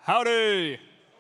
Howdy!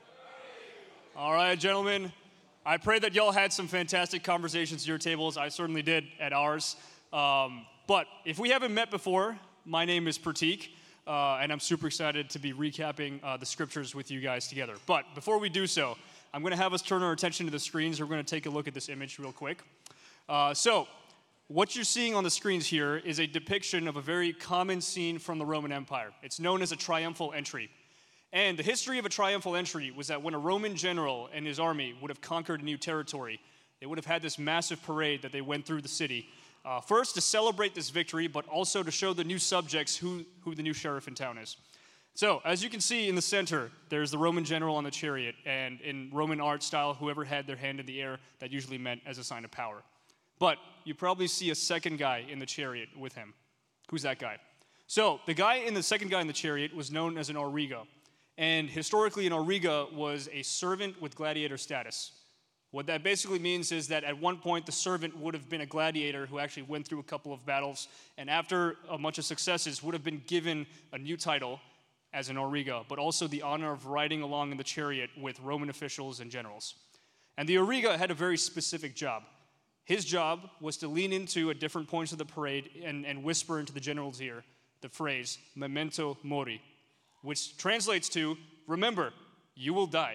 All right, gentlemen. I pray that y'all had some fantastic conversations at your tables. I certainly did at ours. But if we haven't met before, my name is Pratik, and I'm super excited to be recapping the scriptures with you guys together. But before we do so, I'm going to have us turn our attention to the screens. We're going to take a look at this image real quick. So what you're seeing on the screens here is a depiction of a very common scene from the Roman Empire. It's known as a triumphal entry. And the history of a triumphal entry was that when a Roman general and his army would have conquered a new territory, they would have had this massive parade that they went through the city, first to celebrate this victory, but also to show the new subjects who the new sheriff in town is. So, as you can see in the center, there's the Roman general on the chariot, and in Roman art style, whoever had their hand in the air, that usually meant as a sign of power. But you probably see a second guy in the chariot with him. Who's that guy? So, the second guy in the chariot was known as an auriga. And historically, an auriga was a servant with gladiator status. What that basically means is that at one point, the servant would have been a gladiator who actually went through a couple of battles, and after a bunch of successes, would have been given a new title as an auriga, but also the honor of riding along in the chariot with Roman officials and generals. And the auriga had a very specific job. His job was to lean into at different points of the parade and whisper into the general's ear the phrase, memento mori, which translates to, remember, you will die.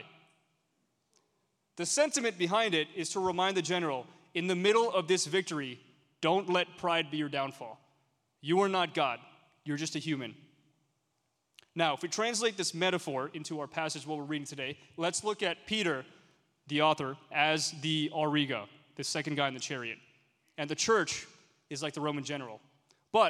The sentiment behind it is to remind the general, in the middle of this victory, don't let pride be your downfall. You are not God, you're just a human. Now, if we translate this metaphor into our passage, what we're reading today, let's look at Peter, the author, as the auriga, the second guy in the chariot. And the church is like the Roman general. But,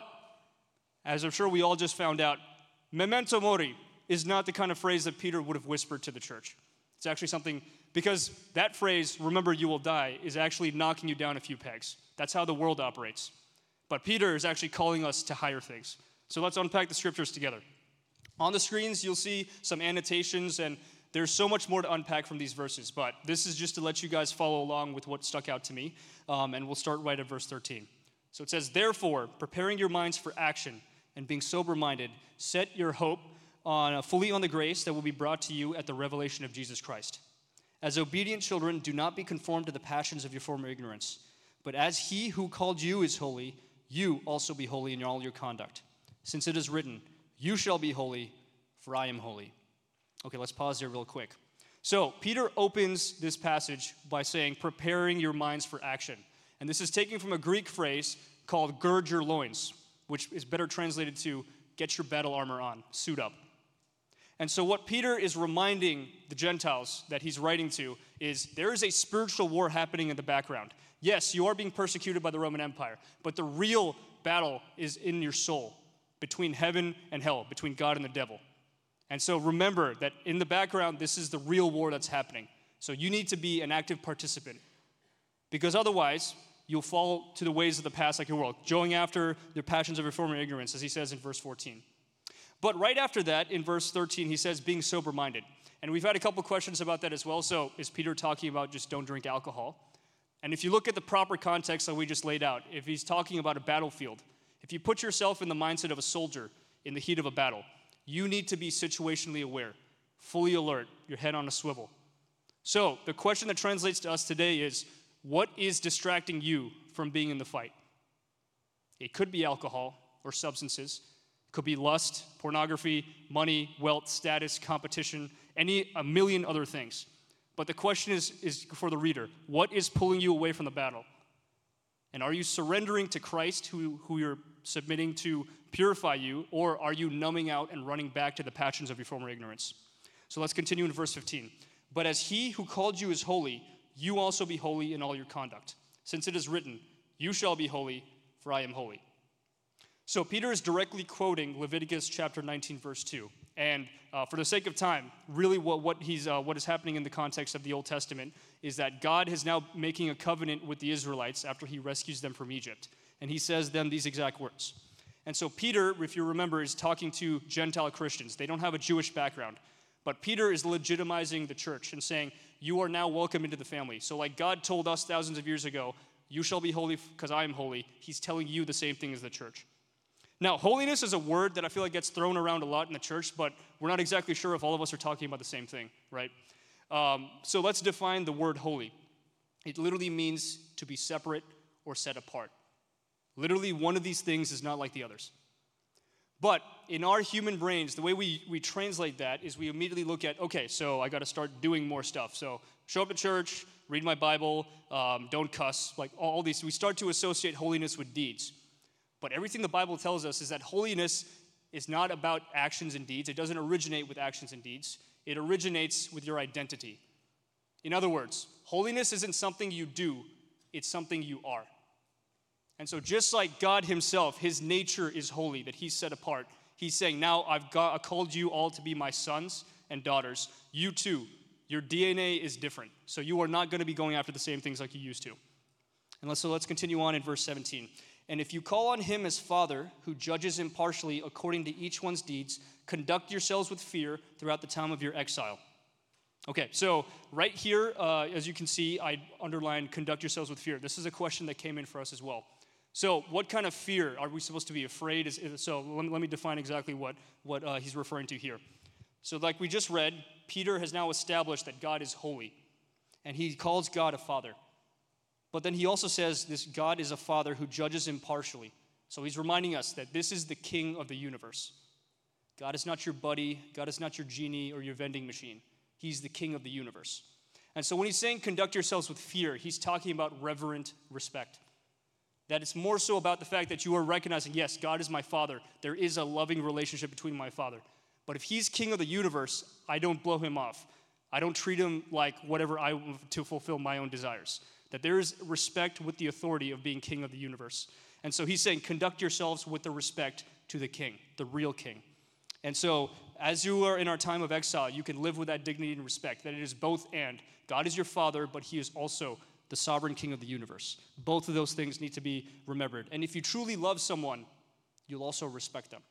as I'm sure we all just found out, memento mori is not the kind of phrase that Peter would have whispered to the church. It's actually something, because that phrase, remember you will die, is actually knocking you down a few pegs. That's how the world operates. But Peter is actually calling us to higher things. So let's unpack the scriptures together. On the screens, you'll see some annotations, and there's so much more to unpack from these verses. But this is just to let you guys follow along with what stuck out to me. And we'll start right at verse 13. So it says, therefore, preparing your minds for action, and being sober-minded, set your hope fully on the grace that will be brought to you at the revelation of Jesus Christ. As obedient children, do not be conformed to the passions of your former ignorance, but as he who called you is holy, you also be holy in all your conduct. Since it is written, you shall be holy, for I am holy. Okay, let's pause there real quick. So, Peter opens this passage by saying, preparing your minds for action. And this is taken from a Greek phrase called gird your loins, which is better translated to get your battle armor on, suit up. And so what Peter is reminding the Gentiles that he's writing to is there is a spiritual war happening in the background. Yes, you are being persecuted by the Roman Empire, but the real battle is in your soul, between heaven and hell, between God and the devil. And so remember that in the background, this is the real war that's happening. So you need to be an active participant, because otherwise, you'll fall to the ways of the past like your world, going after the passions of your former ignorance, as he says in verse 14. But right after that, in verse 13, he says, being sober-minded. And we've had a couple questions about that as well. So is Peter talking about just don't drink alcohol? And if you look at the proper context that we just laid out, if he's talking about a battlefield, if you put yourself in the mindset of a soldier in the heat of a battle, you need to be situationally aware, fully alert, your head on a swivel. So the question that translates to us today is, what is distracting you from being in the fight? It could be alcohol or substances. It could be lust, pornography, money, wealth, status, competition, a million other things. But the question is for the reader, what is pulling you away from the battle? And are you surrendering to Christ, who you're submitting to purify you, or are you numbing out and running back to the passions of your former ignorance? So let's continue in verse 15. But as he who called you is holy, you also be holy in all your conduct. Since it is written, you shall be holy, for I am holy. So Peter is directly quoting Leviticus chapter 19, verse 2. And for the sake of time, really what is happening in the context of the Old Testament is that God is now making a covenant with the Israelites after he rescues them from Egypt. And he says them these exact words. And so Peter, if you remember, is talking to Gentile Christians. They don't have a Jewish background. But Peter is legitimizing the church and saying, you are now welcome into the family. So like God told us thousands of years ago, you shall be holy because I am holy, he's telling you the same thing as the church. Now, holiness is a word that I feel like gets thrown around a lot in the church, but we're not exactly sure if all of us are talking about the same thing, right? So let's define the word holy. It literally means to be separate or set apart. Literally, one of these things is not like the others. But in our human brains, the way we translate that is we immediately look at, okay, so I got to start doing more stuff. So show up at church, read my Bible, don't cuss, like all these. We start to associate holiness with deeds. But everything the Bible tells us is that holiness is not about actions and deeds. It doesn't originate with actions and deeds. It originates with your identity. In other words, holiness isn't something you do, it's something you are. And so just like God himself, his nature is holy, that he's set apart. He's saying, now I called you all to be my sons and daughters. You too, your DNA is different. So you are not going to be going after the same things like you used to. And so let's continue on in verse 17. And if you call on him as Father, who judges impartially according to each one's deeds, conduct yourselves with fear throughout the time of your exile. Okay, so right here, as you can see, I underlined conduct yourselves with fear. This is a question that came in for us as well. So what kind of fear are we supposed to be afraid? So let me define exactly what he's referring to here. So like we just read, Peter has now established that God is holy, and he calls God a father. But then he also says this God is a father who judges impartially. So he's reminding us that this is the king of the universe. God is not your buddy. God is not your genie or your vending machine. He's the king of the universe. And so when he's saying conduct yourselves with fear, he's talking about reverent respect. That it's more so about the fact that you are recognizing, yes, God is my father. There is a loving relationship between my father. But if he's king of the universe, I don't blow him off. I don't treat him like whatever I want to fulfill my own desires. That there is respect with the authority of being king of the universe. And so he's saying, conduct yourselves with the respect to the king, the real king. And so as you are in our time of exile, you can live with that dignity and respect, that it is both and. God is your father, but he is also the sovereign king of the universe. Both of those things need to be remembered. And if you truly love someone, you'll also respect them.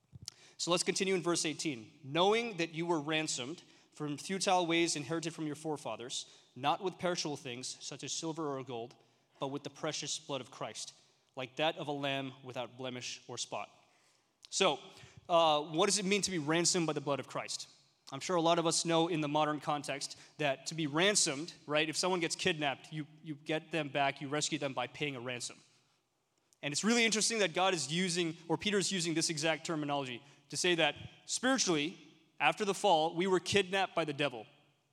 So let's continue in verse 18. Knowing that you were ransomed from futile ways inherited from your forefathers, not with perishable things, such as silver or gold, but with the precious blood of Christ, like that of a lamb without blemish or spot. So, what does it mean to be ransomed by the blood of Christ? I'm sure a lot of us know in the modern context that to be ransomed, right, if someone gets kidnapped, you get them back, you rescue them by paying a ransom. And it's really interesting that God is using, or Peter is using this exact terminology to say that spiritually, after the fall, we were kidnapped by the devil.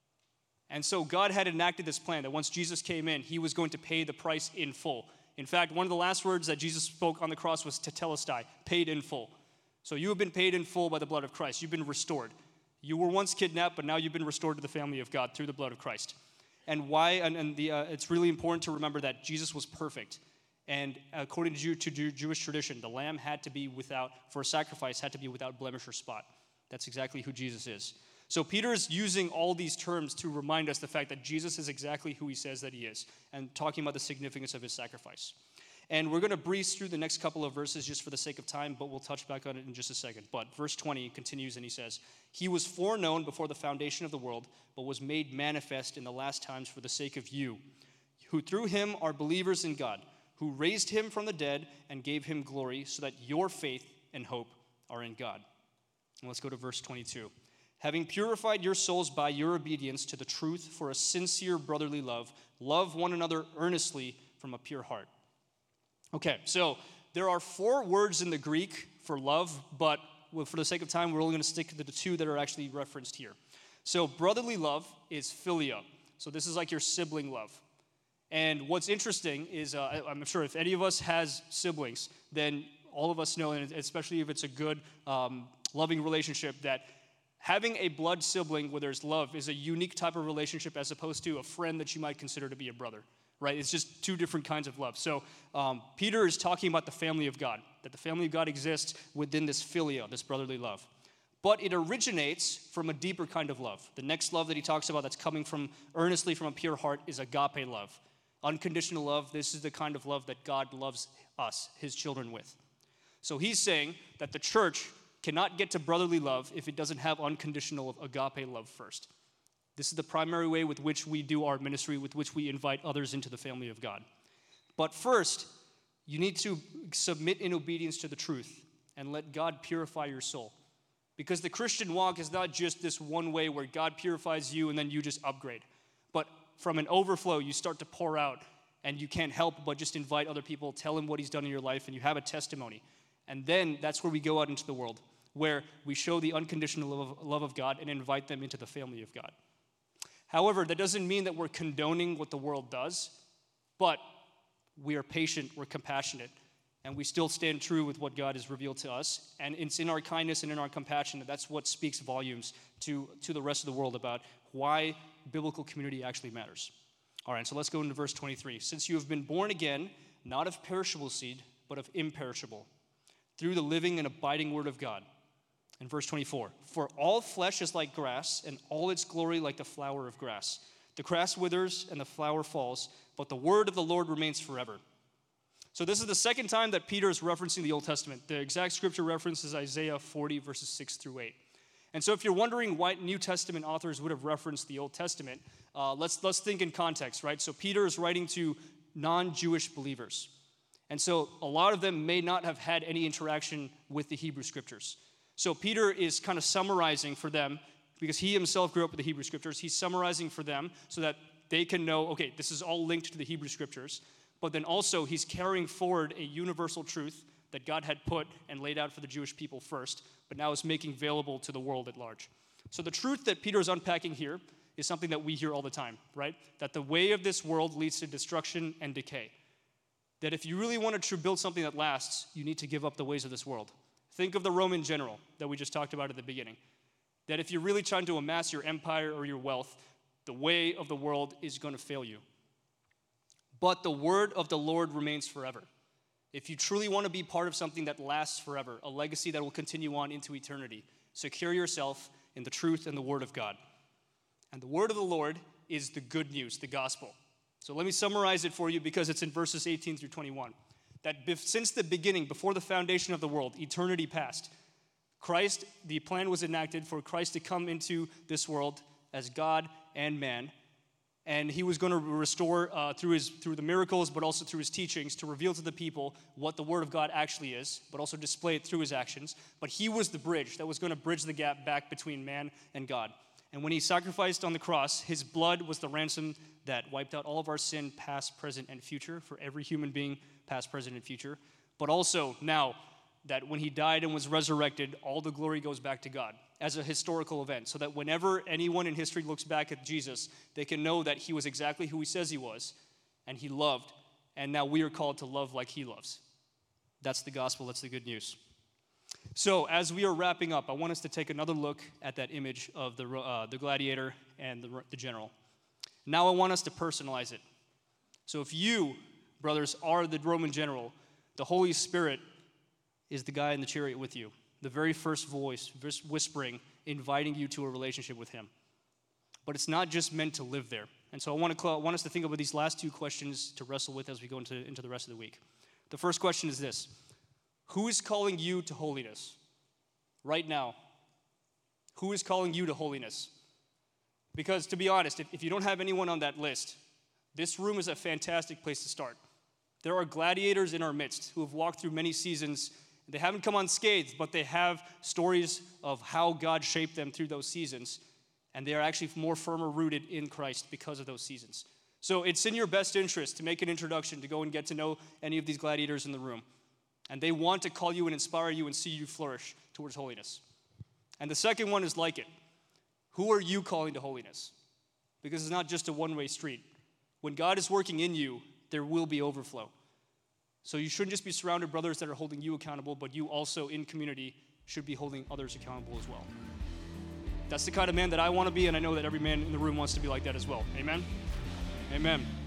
And so God had enacted this plan that once Jesus came in, he was going to pay the price in full. In fact, one of the last words that Jesus spoke on the cross was tetelestai, paid in full. So you have been paid in full by the blood of Christ. You've been restored. You were once kidnapped, but now you've been restored to the family of God through the blood of Christ. And why? It's really important to remember that Jesus was perfect. And according to Jewish tradition, the lamb had to be without, for a sacrifice, had to be without blemish or spot. That's exactly who Jesus is. So Peter is using all these terms to remind us the fact that Jesus is exactly who he says that he is, and talking about the significance of his sacrifice. And we're going to breeze through the next couple of verses just for the sake of time, but we'll touch back on it in just a second. But verse 20 continues, and he says, he was foreknown before the foundation of the world, but was made manifest in the last times for the sake of you, who through him are believers in God, who raised him from the dead and gave him glory, so that your faith and hope are in God. And let's go to verse 22. Having purified your souls by your obedience to the truth for a sincere brotherly love, love one another earnestly from a pure heart. Okay, so there are 4 words in the Greek for love, but for the sake of time, we're only going to stick to the 2 that are actually referenced here. So brotherly love is philia. So this is like your sibling love. And what's interesting is, I'm sure if any of us has siblings, then all of us know, and especially if it's a good, loving relationship, that having a blood sibling where there's love is a unique type of relationship as opposed to a friend that you might consider to be a brother, right? It's just 2 different kinds of love. So Peter is talking about the family of God, that the family of God exists within this philia, this brotherly love. But it originates from a deeper kind of love. The next love that he talks about that's coming from earnestly from a pure heart is agape love. Unconditional love. This is the kind of love that God loves us, his children, with. So he's saying that the church cannot get to brotherly love if it doesn't have unconditional agape love first. This is the primary way with which we do our ministry, with which we invite others into the family of God. But first, you need to submit in obedience to the truth. and let God purify your soul. Because the Christian walk is not just this one way where God purifies you and then you just upgrade. But from an overflow, you start to pour out, and you can't help but just invite other people, tell him what he's done in your life, and you have a testimony. And then that's where we go out into the world, where we show the unconditional love of God and invite them into the family of God. However, that doesn't mean that we're condoning what the world does, but we are patient, we're compassionate, and we still stand true with what God has revealed to us. And it's in our kindness and in our compassion that's what speaks volumes to the rest of the world about why biblical community actually matters. All right, so let's go into verse 23. Since you have been born again, not of perishable seed, but of imperishable, through the living and abiding word of God. In verse 24, for all flesh is like grass, and all its glory like the flower of grass. The grass withers and the flower falls, but the word of the Lord remains forever. So this is the second time that Peter is referencing the Old Testament. The exact scripture reference is Isaiah 40, verses 6 through 8. And so if you're wondering why New Testament authors would have referenced the Old Testament, let's think in context, right? So Peter is writing to non-Jewish believers. And so a lot of them may not have had any interaction with the Hebrew scriptures. So Peter is kind of summarizing for them, because he himself grew up with the Hebrew scriptures. He's summarizing for them so that they can know, okay, this is all linked to the Hebrew scriptures. But then also he's carrying forward a universal truth that God had put and laid out for the Jewish people first, but now is making available to the world at large. So the truth that Peter is unpacking here is something that we hear all the time, right? That the way of this world leads to destruction and decay. That if you really want to build something that lasts, you need to give up the ways of this world. Think of the Roman general that we just talked about at the beginning. That if you're really trying to amass your empire or your wealth, the way of the world is going to fail you. But the word of the Lord remains forever. If you truly want to be part of something that lasts forever, a legacy that will continue on into eternity, secure yourself in the truth and the word of God. And the word of the Lord is the good news, the gospel. So let me summarize it for you because it's in verses 18 through 21. That since the beginning, before the foundation of the world, eternity past, Christ, the plan was enacted for Christ to come into this world as God and man. And he was going to restore through the miracles, but also through his teachings, to reveal to the people what the word of God actually is, but also display it through his actions. But he was the bridge that was going to bridge the gap back between man and God. And when he sacrificed on the cross, his blood was the ransom that wiped out all of our sin, past, present, and future, for every human being, past, present, and future. But also now that when he died and was resurrected, all the glory goes back to God as a historical event, so that whenever anyone in history looks back at Jesus, they can know that he was exactly who he says he was, and he loved, and now we are called to love like he loves. That's the gospel, that's the good news. So as we are wrapping up, I want us to take another look at that image of the gladiator and the general. Now I want us to personalize it. So if you, brothers, are the Roman general, the Holy Spirit is the guy in the chariot with you. The very first voice, whispering, inviting you to a relationship with him. But it's not just meant to live there. And so I want us to think about these last two questions to wrestle with as we go into the rest of the week. The first question is this: who is calling you to holiness right now? Who is calling you to holiness? Because to be honest, if you don't have anyone on that list, this room is a fantastic place to start. There are gladiators in our midst who have walked through many seasons. They haven't come unscathed, but they have stories of how God shaped them through those seasons, and they are actually more firmer rooted in Christ because of those seasons. So it's in your best interest to make an introduction, to go and get to know any of these gladiators in the room. And they want to call you and inspire you and see you flourish towards holiness. And the second one is like it. Who are you calling to holiness? Because it's not just a one-way street. When God is working in you, there will be overflow. So you shouldn't just be surrounded brothers that are holding you accountable, but you also in community should be holding others accountable as well. That's the kind of man that I want to be, and I know that every man in the room wants to be like that as well. Amen? Amen.